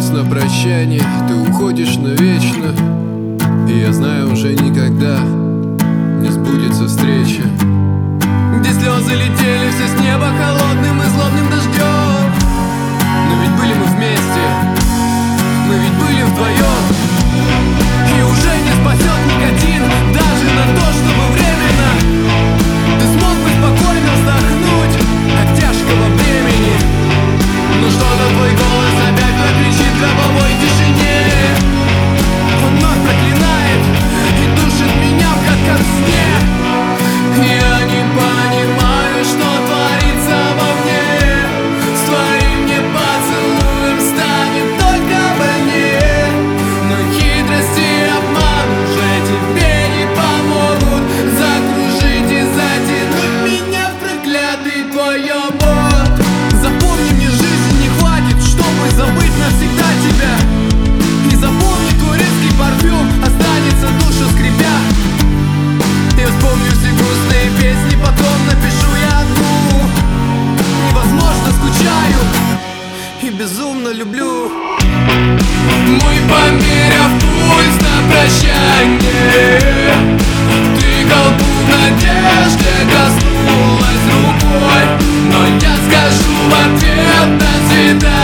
голос на прощание, ты уходишь навечно. И я знаю, уже никогда не сбудется встреча, где слезы летели все с неба холодным и злобным дождем. Но ведь были мы вместе, мы ведь были вдвоем. И уже не спасет никотин, даже на то, чтобы временно ты смог бы спокойно вздохнуть от тяжкого бремени. Но что-то твой голос опять прокричит в гробовой тишине. Он вновь проклинает и душит меня в гадком сне. Я не понимаю, что творится во мне. С твоим мне поцелуем станет только больнее. Но хитрость и обман уже тебе не помогут закружить и затянуть меня в проклятый твой омут. Запомни, мне жизни не хватит, чтобы забыть навсегда тебя. И запомни, твой резкий парфюм останется душу скребя. Я вспомню все грустные песни, потом напишу я одну. Невозможно, скучаю и безумно люблю. Мы, померяв пульс на прощанье, ты колбу в надежде коснулась рукой. Но я скажу в ответ: до свидания.